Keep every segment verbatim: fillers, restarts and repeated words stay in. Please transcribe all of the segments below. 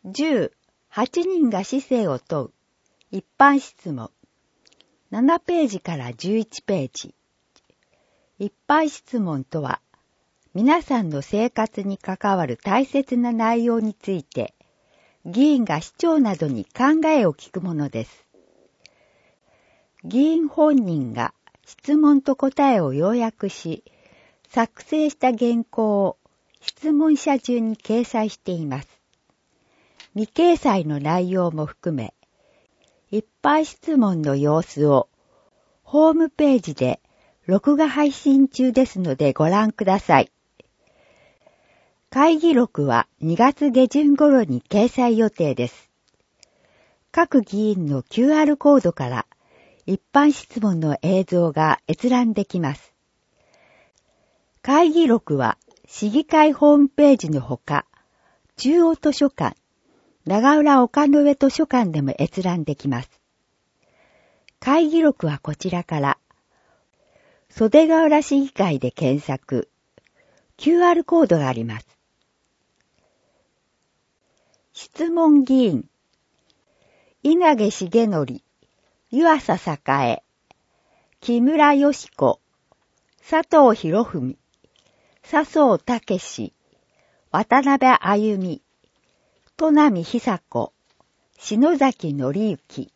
じゅう、はちにんが市政を問う一般質問。ななページからじゅういちページ。一般質問とは、皆さんの生活に関わる大切な内容について、議員が市長などに考えを聞くものです。議員本人が質問と答えを要約し、作成した原稿を質問者順に掲載しています。未掲載の内容も含め、一般質問の様子をホームページで録画配信中ですのでご覧ください。会議録はにがつげじゅん頃に掲載予定です。各議員の キューアール コードから一般質問の映像が閲覧できます。会議録は市議会ホームページのほか、中央図書館、長浦丘の上図書館でも閲覧できます。会議録はこちらから、袖ヶ浦市議会で検索、キューアール コードがあります。質問議員、稲毛重則、湯浅栄、木村よし子、佐藤博文、笹生武史、渡辺歩美、砺波久子、篠崎紀之。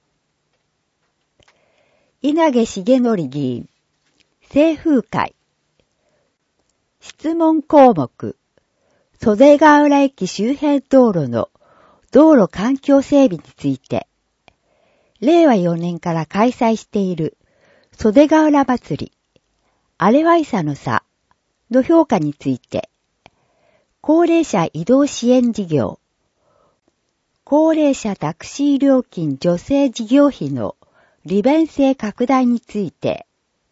稲毛重則議員、清風会。質問項目、袖ヶ浦駅周辺道路の道路環境整備について、れいわよねんから開催している袖ヶ浦祭り、あれはいさのさの評価について、高齢者移動支援事業、高齢者タクシー料金助成事業費の利便性拡大について、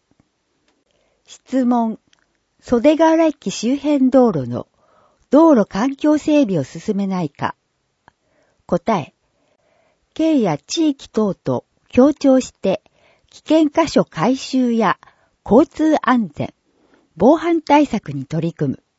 質問、袖ヶ浦駅周辺道路の道路環境整備を進めないか。答え、県や地域等と協調して危険箇所改修や交通安全、防犯対策に取り組む。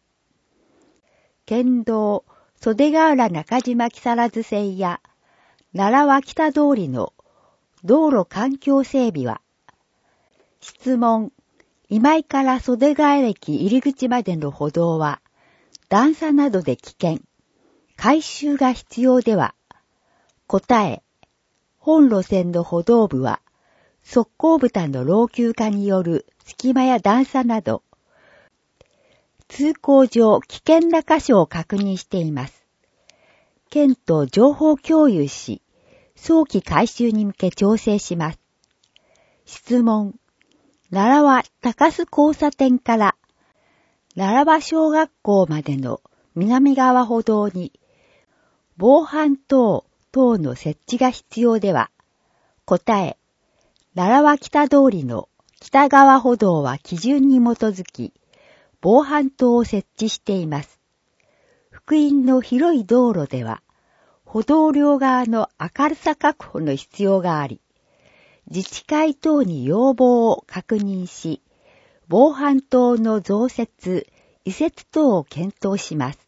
県道、袖ヶ浦中島木更津線や奈良脇田通りの道路環境整備は、質問、今井から袖ヶ浦駅入り口までの歩道は段差などで危険、改修が必要では、答え、本路線の歩道部は側溝蓋の老朽化による隙間や段差など、通行上危険な箇所を確認しています。県と情報共有し、早期改修に向け調整します。質問、奈良は高須交差点から奈良場小学校までの南側歩道に防犯灯等の設置が必要では、答え、奈良脇田通りの北側歩道は基準に基づき、防犯灯を設置しています。福音の広い道路では、歩道両側の明るさ確保の必要があり、自治会等に要望を確認し、防犯灯の増設、移設等を検討します。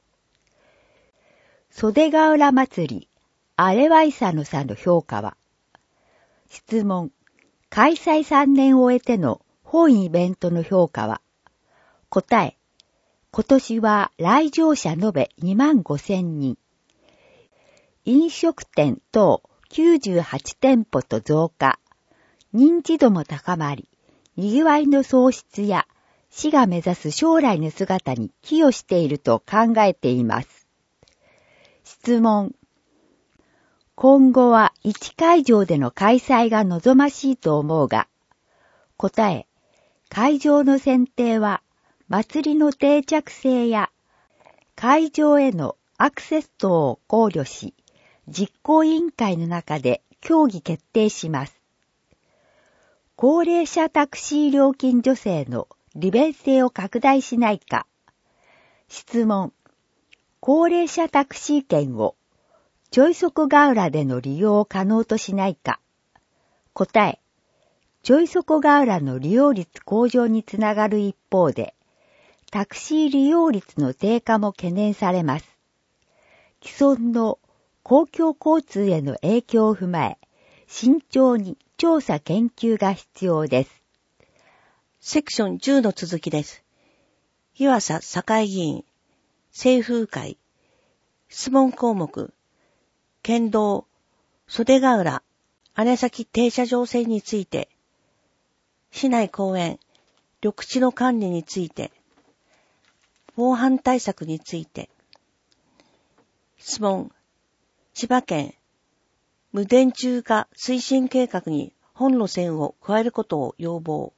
袖ヶ浦祭り、あれはいさのさの評価は、質問、開催さんねんを終えての本イベントの評価は、答え、今年は来場者延べにまんごせんにん、飲食店等きゅうじゅうはちてんぽと増加、認知度も高まり、賑わいの創出や市が目指す将来の姿に寄与していると考えています。質問、今後はいち会場での開催が望ましいと思うが、答え、会場の選定は祭りの定着性や会場へのアクセス等を考慮し、実行委員会の中で協議決定します。高齢者タクシー料金助成の利便性を拡大しないか。質問、高齢者タクシー券をちょいそこヶ浦での利用を可能としないか。答え、ちょいそこヶ浦の利用率向上につながる一方で、タクシー利用率の低下も懸念されます。 既存の公共交通への影響を踏まえ、慎重に調査研究が必要です。 セクションじゅうの続きです。湯浅栄議員、清風会、質問項目、県道、袖ヶ浦、姉崎停車場線について、市内公園、緑地の管理について、防犯対策について、質問、千葉県、無電柱化推進計画に本路線を加えることを要望。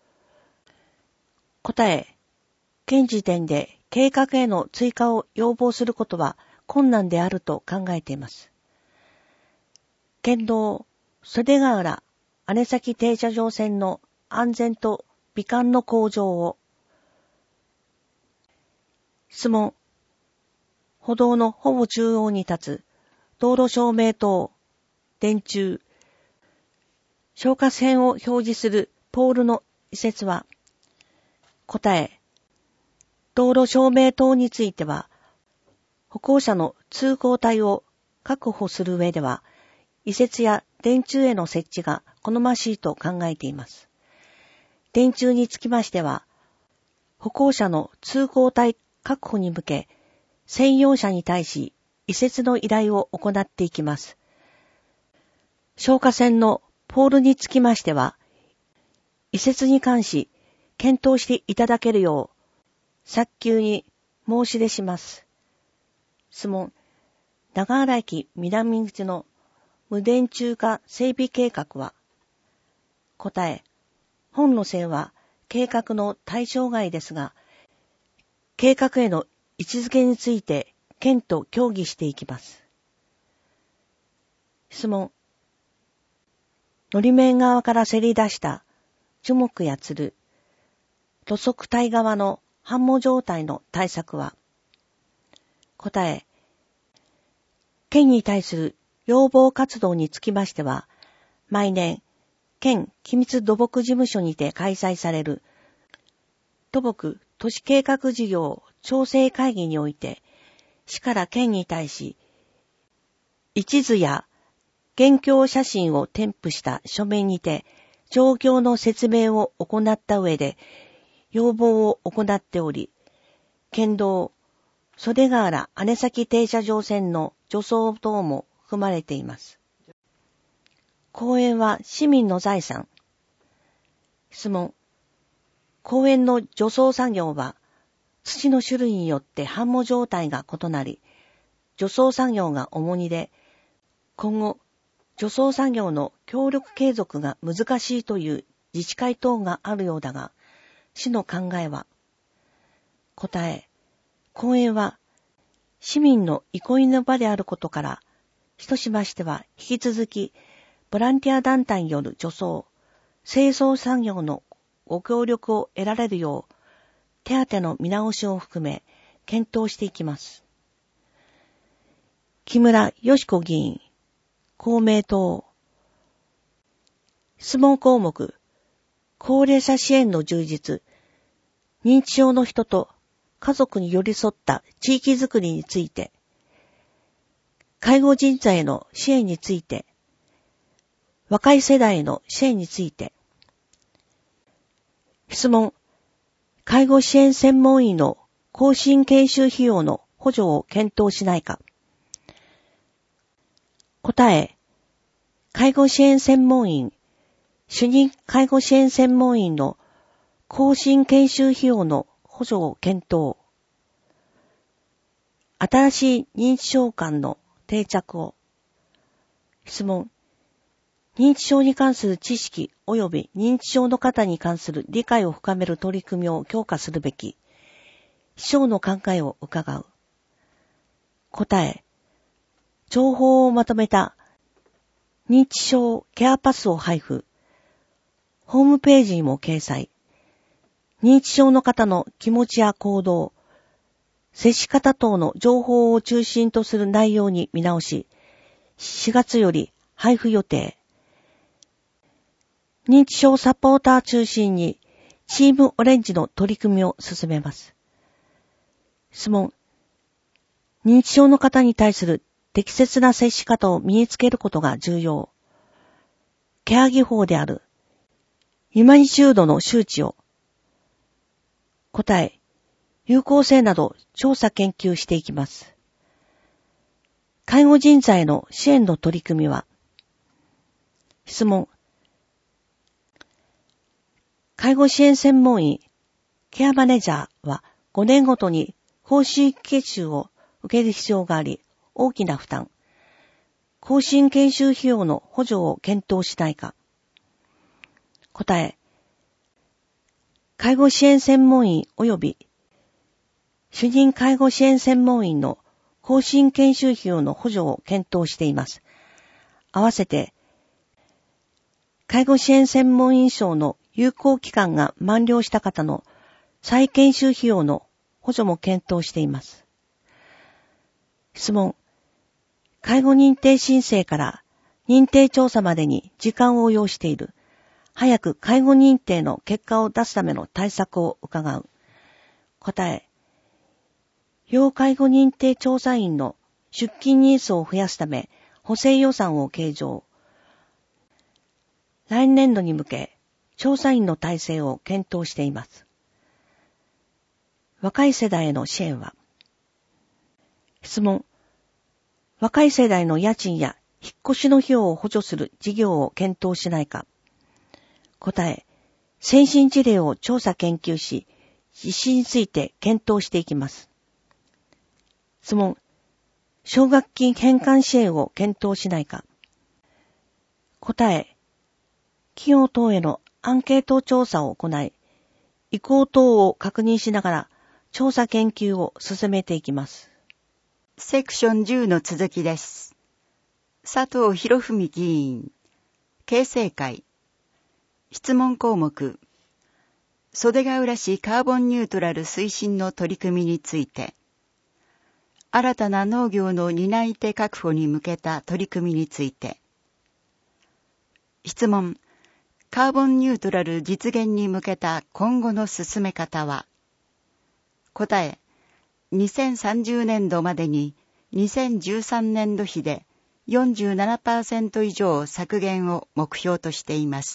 答え、現時点で計画への追加を要望することは困難であると考えています。県道、袖ヶ浦、姉崎停車場線の安全と美観の向上を。質問、歩道のほぼ中央に立つ道路照明灯、電柱、消火線を表示するポールの移設は。答え、道路照明灯については、歩行者の通行帯を確保する上では、移設や電柱への設置が好ましいと考えています。電柱につきましては、歩行者の通行帯確保に向け、専用車に対し移設の依頼を行っていきます。消火栓のポールにつきましては、移設に関し検討していただけるよう、早急に申し出します。質問、長原駅南口の無電柱化整備計画は。答え、本路線は計画の対象外ですが、計画への位置づけについて県と協議していきます。質問、のり面側からせり出した樹木やつる、路側帯側の繁茂状態の対策は。答え、県に対する要望活動につきましては、毎年、県機密土木事務所にて開催される土木都市計画事業調整会議において、市から県に対し、一図や現況写真を添付した書面にて、状況の説明を行った上で、要望を行っており、県道、袖ヶ浦姉崎停車場線の除草等も含まれています。公園は市民の財産。質問。公園の除草作業は土の種類によって繁茂状態が異なり、除草作業が主にで、今後、除草作業の協力継続が難しいという自治会等があるようだが、市の考えは。答え、公園は市民の憩いの場であることから、市としましては引き続き、ボランティア団体による除草、清掃作業のご協力を得られるよう、手当の見直しを含め、検討していきます。木村義子議員、公明党。質問項目、高齢者支援の充実、認知症の人と家族に寄り添った地域づくりについて、介護人材への支援について、若い世代への支援について。質問、介護支援専門医の更新研修費用の補助を検討しないか。答え、介護支援専門員、主任介護支援専門員の更新研修費用の補助を検討。新しい認知症間の定着を。質問、認知症に関する知識及び認知症の方に関する理解を深める取り組みを強化するべき。市長の考えを伺う。答え、情報をまとめた認知症ケアパスを配布。ホームページにも掲載。認知症の方の気持ちや行動、接し方等の情報を中心とする内容に見直し、しがつより配布予定。認知症サポーター中心にチームオレンジの取り組みを進めます。質問。 認知症の方に対する適切な接し方を身につけることが重要。ケア技法であるユマニチュードの周知を答え、有効性など調査研究していきます。介護人材の支援の取り組みは、質問。介護支援専門医、ケアマネージャーはごねんごとに講師研修を受ける必要があり、大きな負担。更新研修費用の補助を検討しないか。答え。介護支援専門医及び主任介護支援専門医の更新研修費用の補助を検討しています。合わせて、介護支援専門医証の有効期間が満了した方の再研修費用の補助も検討しています。質問。介護認定申請から認定調査までに時間を要している。早く介護認定の結果を出すための対策を伺う。答え。要介護認定調査員の出勤日数を増やすため、補正予算を計上。来年度に向け、調査員の体制を検討しています。若い世代への支援は。質問。若い世代の家賃や引っ越しの費用を補助する事業を検討しないか。答え。先進事例を調査研究し、実施について検討していきます。質問。奨学金返還支援を検討しないか。答え。企業等へのアンケート調査を行い、意向等を確認しながら調査研究を進めていきます。 セクションじゅうの続きです。佐藤博文議員、形成会。質問項目。袖ヶ浦市カーボンニュートラル推進の取り組みについて。新たな農業の担い手確保に向けた取り組みについて。質問。カーボンニュートラル実現に向けた今後の進め方は。答え。にせんさんじゅうねんどまでににせんじゅうさんねんど比で よんじゅうななパーセント 以上削減を目標としています。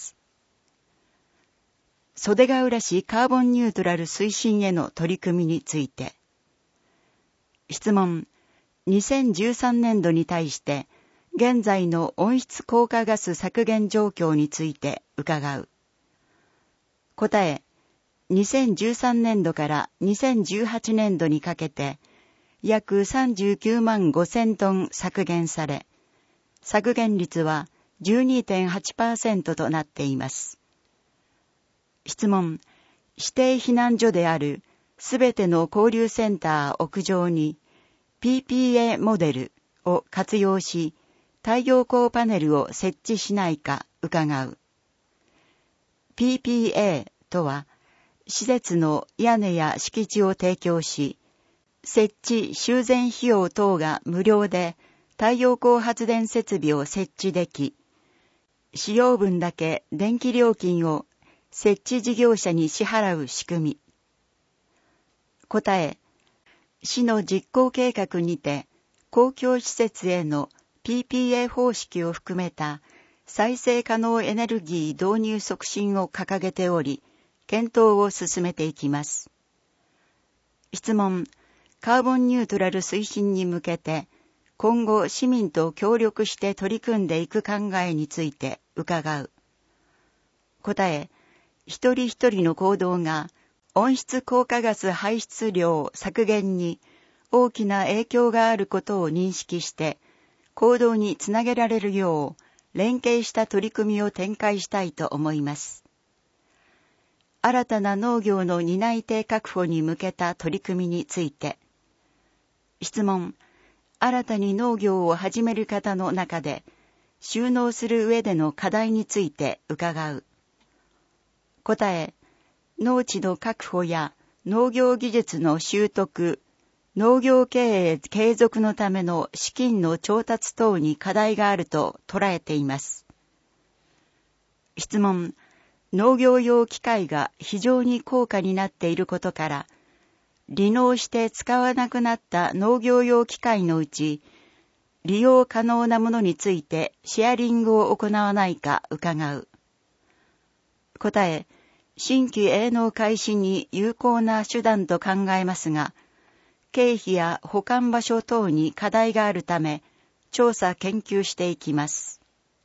袖ヶ浦市カーボンニュートラル推進への取り組みについて。質問。にせんじゅうさんねんどに対して現在の温室効果ガス削減状況について伺う。答え。にせんじゅうさんねんどからにせんじゅうはちねんどにかけて約さんじゅうきゅうまんごせんトン削減され、削減率は じゅうにてんはちパーセント となっています。質問。指定避難所であるすべての交流センター屋上に ピーピーエー モデルを活用し、太陽光パネルを設置しないか伺う。ピーピーエー とは、施設の屋根や敷地を提供し、設置・修繕費用等が無料で太陽光発電設備を設置でき、使用分だけ電気料金を設置事業者に支払う仕組み。答え。市の実行計画にて、公共施設への ピーピーエー 方式を含めた再生可能エネルギー導入促進を掲げており、検討を進めていきます。質問。カーボンニュートラル推進に向けて、今後市民と協力して取り組んでいく考えについて伺う。答え。一人一人の行動が温室効果ガス排出量削減に大きな影響があることを認識して、行動につなげられるよう連携した取り組みを展開したいと思います。新たな農業の担い手確保に向けた取り組みについて。質問。新たに農業を始める方の中で、就農する上での課題について伺う。答え。農地の確保や農業技術の習得、農業経営継続のための資金の調達等に課題があると捉えています。質問。農業用機械が非常に高価になっていることから、 離農して使わなくなった農業用機械のうち、利用可能なものについてシェアリングを行わないか伺う。答え、新規営農開始に有効な手段と考えますが、経費や保管場所等に課題があるため、調査研究していきます。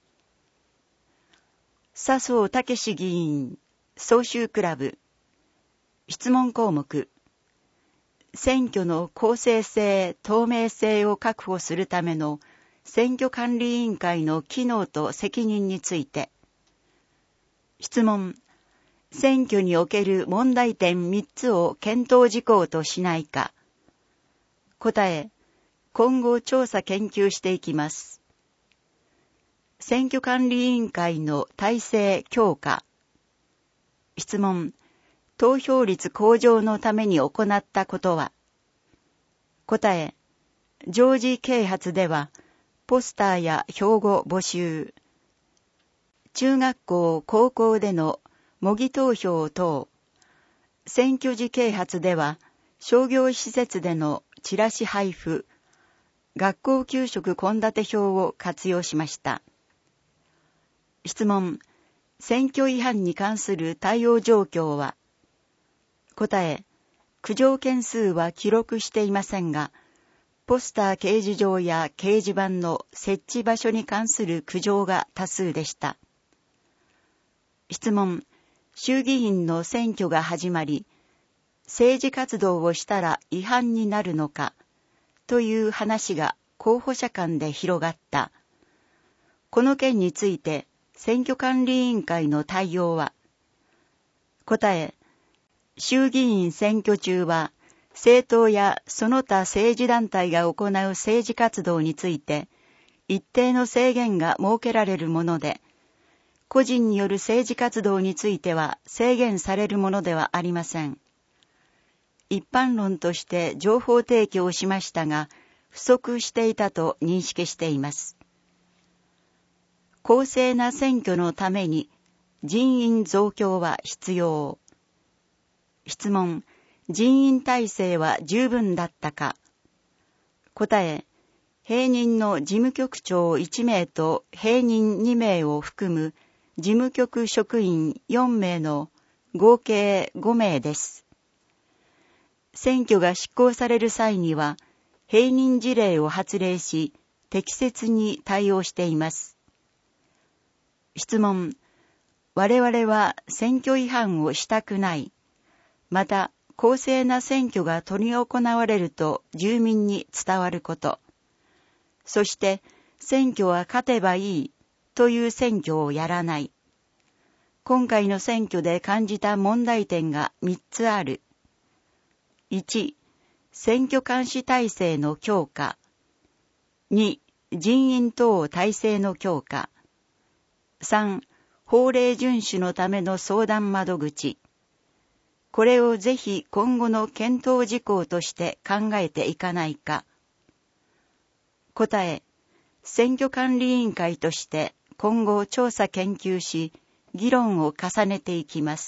笹生武議員、総集クラブ。質問項目。選挙の公正性、透明性を確保するための選挙管理委員会の機能と責任について。質問。選挙における問題点みっつを検討事項としないか。答え。今後調査研究していきます。選挙管理委員会の体制強化。質問。投票率向上のために行ったことは。答え。常時啓発では、ポスターや標語募集。中学校、高校での模擬投票等。選挙時啓発では、商業施設でのチラシ配布、学校給食献立表を活用しました。質問。選挙違反に関する対応状況は。答え。苦情件数は記録していませんが、ポスター掲示場や掲示板の設置場所に関する苦情が多数でした。質問。衆議院の選挙が始まり、政治活動をしたら違反になるのか、という話が候補者間で広がった。この件について選挙管理委員会の対応は。答え。衆議院選挙中は政党やその他政治団体が行う政治活動について一定の制限が設けられるもので、個人による政治活動については制限されるものではありません。一般論として情報提供をしましたが、不足していたと認識しています。公正な選挙のために人員増強は必要。質問。人員体制は十分だったか。答え。併任の事務局長いち名と併任に名を含む事務局職員よん名の合計ご名です。選挙が執行される際には、併任事例を発令し、適切に対応しています。質問。我々は選挙違反をしたくない。また、公正な選挙が執り行われると住民に伝わること。そして、選挙は勝てばいいという選挙をやらない。今回の選挙で感じた問題点がみっつある。いち、選挙監視体制の強化。に、人員等体制の強化。さん、法令遵守のための相談窓口。これをぜひ今後の検討事項として考えていかないか。答え、選挙管理委員会として今後調査研究し、議論を重ねていきます。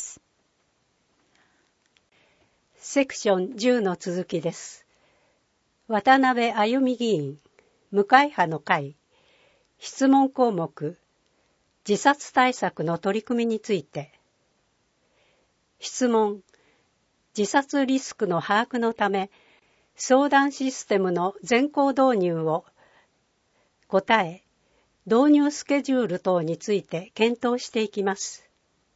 セクションじゅうの続きです。渡辺あゆみ議員、無会派の会、質問項目、自殺対策の取り組みについて。質問、自殺リスクの把握のため、相談システムの全校導入を。答え、導入スケジュール等について検討していきます。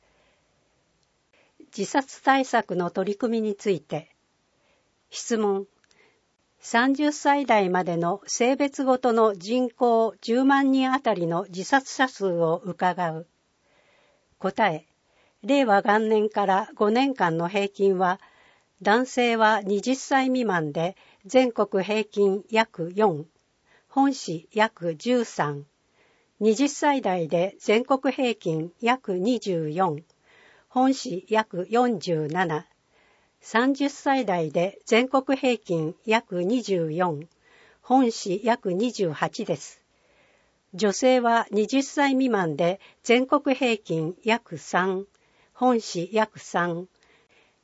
自殺対策の取り組みについて。質問。さんじゅっさい代までの性別ごとの人口じゅうまんにんあたりの自殺者数を伺う。答え。令和元年からごねんかんの平均は、男性ははたち未満で全国平均約よん、本市約じゅうさん、はたち代で全国平均約にじゅうよん、本市約よんじゅうなな、さんじゅっさい代で全国平均約にじゅうよん、本市約にじゅうはちです。女性ははたち未満で全国平均約さん、本市約さん、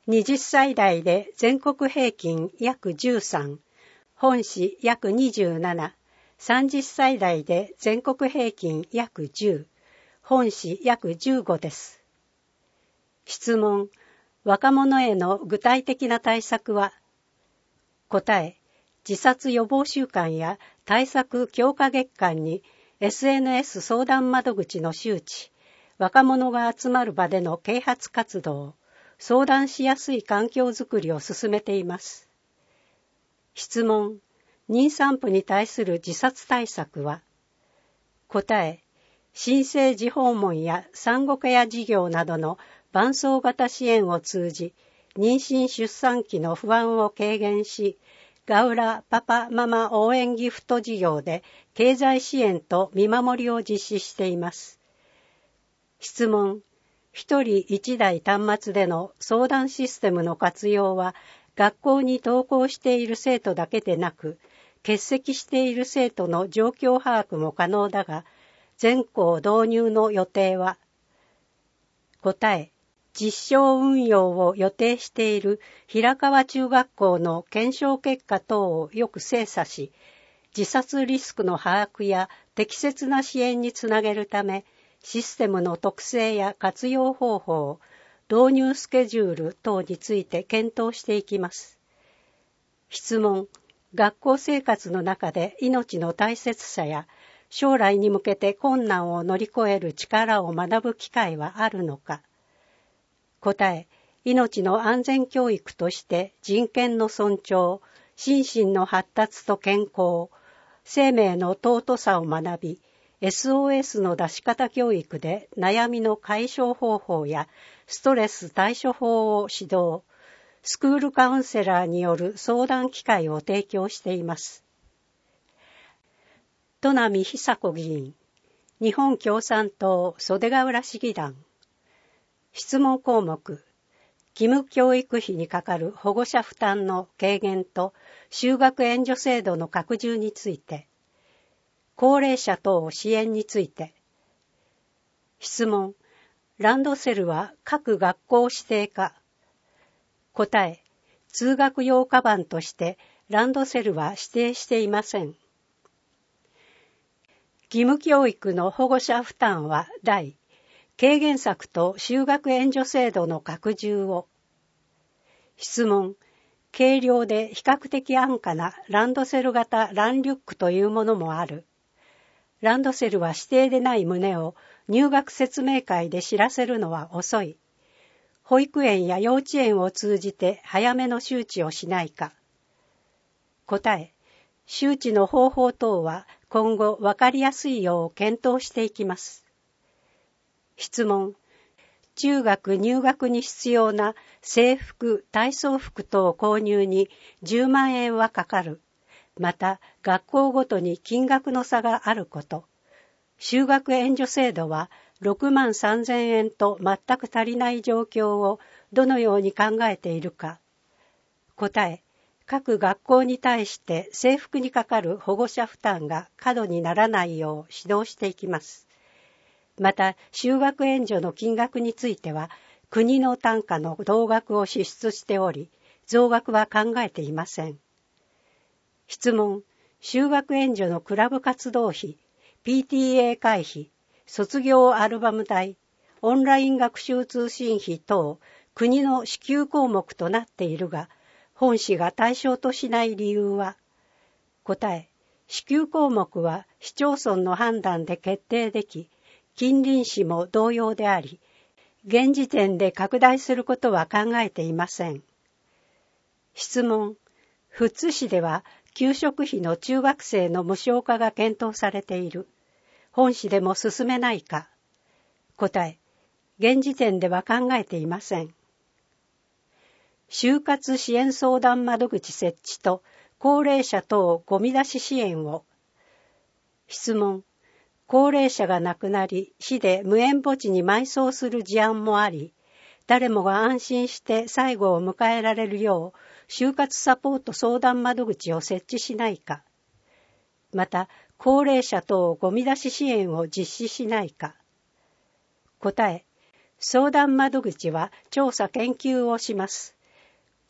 はたち代で全国平均約じゅうさん、本市約にじゅうなな、さんじゅっさい代で全国平均約じゅう、本市約じゅうごです。質問、若者への具体的な対策は？答え、自殺予防週間や対策強化月間に エスエヌエス 相談窓口の周知、若者が集まる場での啓発活動、相談しやすい環境づくりを進めています。質問、妊産婦に対する自殺対策は？答え、新生児訪問や産後ケア事業などの伴走型支援を通じ、妊娠出産期の不安を軽減し、ガウラパパママ応援ギフト事業で経済支援と見守りを実施しています。質問、一人一台端末での相談システムの活用は、学校に登校している生徒だけでなく、欠席している生徒の状況把握も可能だが、全校導入の予定は？答え、実証運用を予定している平川中学校の検証結果等をよく精査し、自殺リスクの把握や適切な支援につなげるため、システムの特性や活用方法、導入スケジュール等について検討していきます。質問、学校生活の中で命の大切さや将来に向けて困難を乗り越える力を学ぶ機会はあるのか？答え、命の安全教育として人権の尊重、心身の発達と健康、生命の尊さを学び、エスオーエス の出し方教育で悩みの解消方法やストレス対処法を指導、スクールカウンセラーによる相談機会を提供しています。戸波久子議員、日本共産党袖ヶ浦市議団。質問項目、義務教育費にかかる保護者負担の軽減と就学援助制度の拡充について、高齢者等支援について。質問、ランドセルは各学校指定か？答え、通学用カバンとしてランドセルは指定していません。義務教育の保護者負担は大、軽減策と就学援助制度の拡充を。質問、軽量で比較的安価なランドセル型ランリュックというものもある。ランドセルは指定でない旨を入学説明会で知らせるのは遅い。保育園や幼稚園を通じて早めの周知をしないか。答え、周知の方法等は今後分かりやすいよう検討していきます。質問、中学入学に必要な制服、体操服等購入にじゅうまんえんはかかる。また、学校ごとに金額の差があること。就学援助制度はろくまんさんぜんえんと全く足りない状況をどのように考えているか。答え、各学校に対して制服にかかる保護者負担が過度にならないよう指導していきます。また、就学援助の金額については、国の単価の同額を支出しており、増額は考えていません。質問、就学援助のクラブ活動費、ピーティーエー 会費、卒業アルバム代、オンライン学習通信費等、国の支給項目となっているが、本市が対象としない理由は？答え、支給項目は市町村の判断で決定でき、近隣市も同様であり、現時点で拡大することは考えていません。質問、富津市では給食費の中学生の無償化が検討されている。本市でも進めないか。答え、現時点では考えていません。就活支援相談窓口設置と高齢者等ゴミ出し支援を。質問、高齢者が亡くなり、市で無縁墓地に埋葬する事案もあり、誰もが安心して最後を迎えられるよう、就活サポート相談窓口を設置しないか。また、高齢者等ゴミ出し支援を実施しないか。答え、相談窓口は調査研究をします。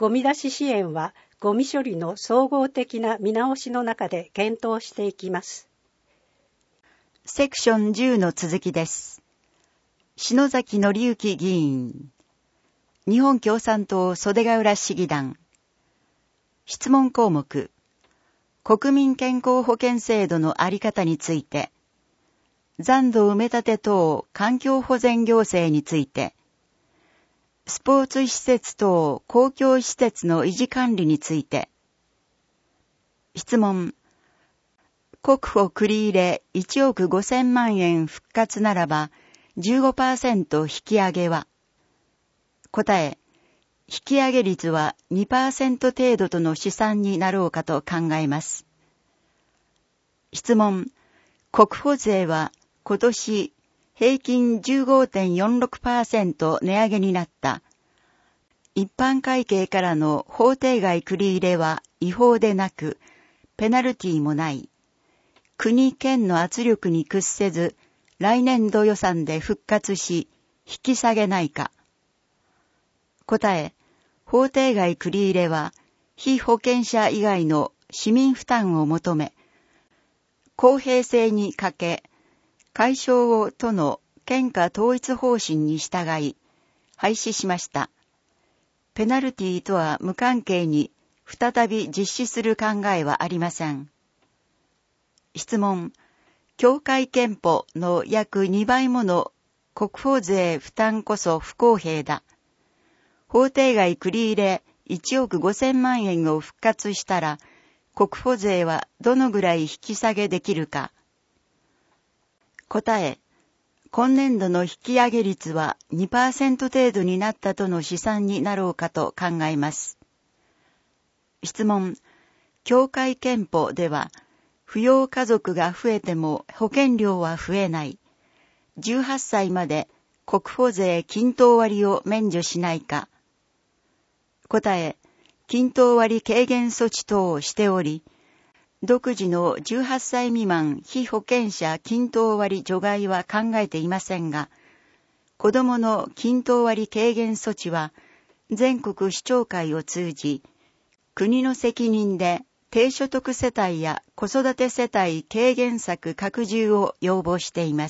ゴミ出し支援はゴミ処理の総合的な見直しの中で検討していきます。 セクションじゅうの続きです。篠崎紀之議員、日本共産党袖ヶ浦市議団。質問項目、国民健康保険制度のあり方について、残土埋め立て等環境保全行政について、スポーツ施設等公共施設の維持管理について。質問、国保繰り入れいちおくごせんまんえん復活ならば じゅうごパーセント 引き上げは。答え、引き上げ率は にパーセント 程度との試算になろうかと考えます。質問、国保税は今年平均 じゅうごてんよんろくパーセント 値上げになった。一般会計からの法定外繰り入れは違法でなく、ペナルティもない。国県の圧力に屈せず、来年度予算で復活し、引き下げないか。答え、法定外繰り入れは、被保険者以外の市民負担を求め、公平性に欠け、解消を都の県下統一方針に従い、廃止しました。ペナルティとは無関係に再び実施する考えはありません。質問、協会憲法の約にばいもの国保税負担こそ不公平だ。法定外繰り入れいちおくごせんまんえんを復活したら、国保税はどのぐらい引き下げできるか。答え、今年度の引き上げ率は にパーセント 程度になったとの試算になろうかと考えます。質問、協会憲法では、扶養家族が増えても保険料は増えない。じゅうはっさいまで国保税均等割を免除しないか。答え、均等割軽減措置等をしており、独自のじゅうはっさい未満被保険者均等割除外は考えていませんが、子どもの均等割軽減措置は全国市長会を通じ、国の責任で低所得世帯や子育て世帯軽減策拡充を要望しています。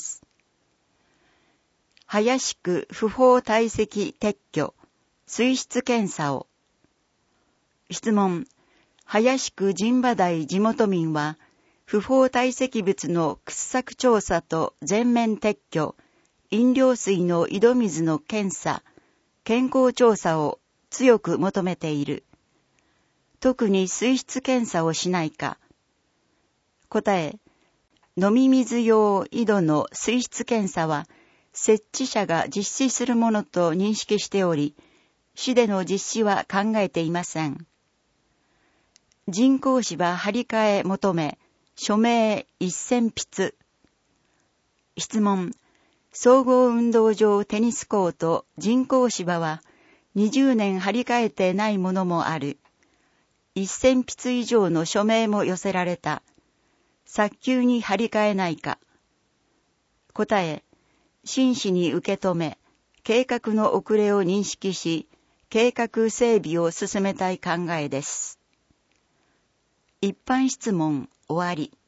林区不法堆積撤去、水質検査を。質問、林区陣馬台地元民は、不法堆積物の掘削調査と全面撤去、飲料水の井戸水の検査、健康調査を強く求めている。特に水質検査をしないか。答え、飲み水用井戸の水質検査は、設置者が実施するものと認識しており、市での実施は考えていません。人工芝張り替え求め、署名せんぴつ。質問、総合運動場テニスコート人工芝はにじゅうねん張り替えてないものもある。せんぴつ以上の署名も寄せられた。早急に張り替えないか。答え、真摯に受け止め、計画の遅れを認識し、計画整備を進めたい考えです。一般質問終わり。